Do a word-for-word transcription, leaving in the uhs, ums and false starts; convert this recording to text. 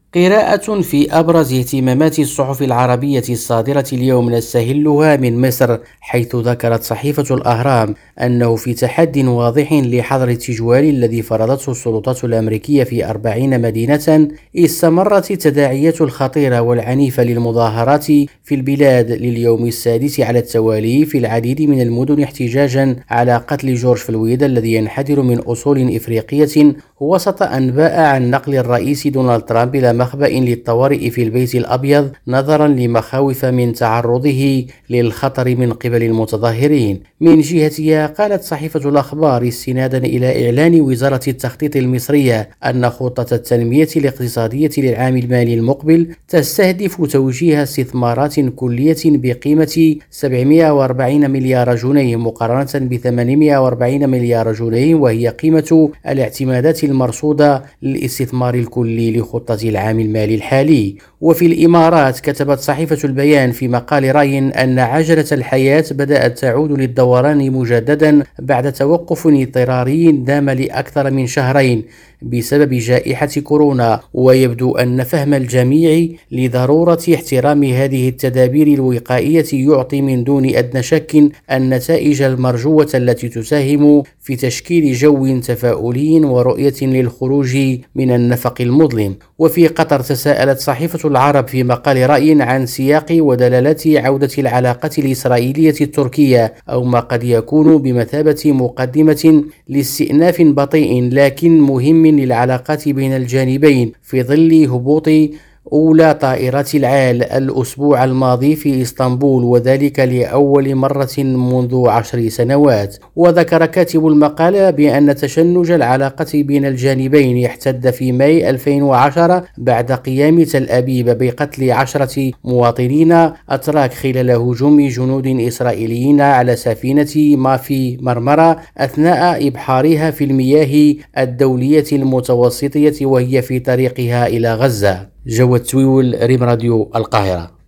قراءة في أبرز اهتمامات الصحف العربية الصادرة اليوم نستهلها من مصر، حيث ذكرت صحيفة الأهرام أنه في تحد واضح لحظر التجوال الذي فرضته السلطات الأمريكية في أربعين مدينة، استمرت التداعيات الخطيرة والعنيفة للمظاهرات في البلاد لليوم السادس على التوالي في العديد من المدن، احتجاجا على قتل جورج فلويد الذي ينحدر من أصول إفريقية، وسط أنباء عن نقل الرئيس دونالد ترامب إلى مخبأ للطوارئ في البيت الأبيض نظرا لمخاوف من تعرضه للخطر من قبل المتظاهرين. من جهتها قالت صحيفة الأخبار استنادا إلى إعلان وزارة التخطيط المصرية أن خطة التنمية الاقتصادية للعام المالي المقبل تستهدف توجيه استثمارات كلية بقيمة سبعمائة وأربعين مليار جنيه مقارنة ب ثمانمائة وأربعين مليار جنيه، وهي قيمة الاعتمادات المرصودة للاستثمار الكلي لخطة العام المالي الحالي. وفي الإمارات كتبت صحيفة البيان في مقال رأي أن عجلة الحياة بدأت تعود للدوران مجددا بعد توقف اضطراري دام لأكثر من شهرين بسبب جائحة كورونا، ويبدو أن فهم الجميع لضرورة احترام هذه التدابير الوقائية يعطي من دون أدنى شك النتائج المرجوة التي تساهم في تشكيل جو تفاؤلي ورؤية للخروج من النفق المظلم. وفي قطر تساءلت صحيفة العرب في مقال رأي عن سياق ودلالات عودة العلاقة الإسرائيلية التركية، أو ما قد يكون بمثابة مقدمة لاستئناف بطيء لكن مهم للعلاقات بين الجانبين في ظل هبوط أولى طائرات العال الأسبوع الماضي في إسطنبول، وذلك لأول مرة منذ عشر سنوات. وذكر كاتب المقالة بأن تشنج العلاقة بين الجانبين احتد في ماي ألفين وعشرة بعد قيام تل أبيب بقتل عشرة مواطنين أتراك خلال هجوم جنود إسرائيليين على سفينة مافي مرمرة أثناء إبحارها في المياه الدولية المتوسطية وهي في طريقها إلى غزة. جواد تويول، ريم راديو، القاهرة.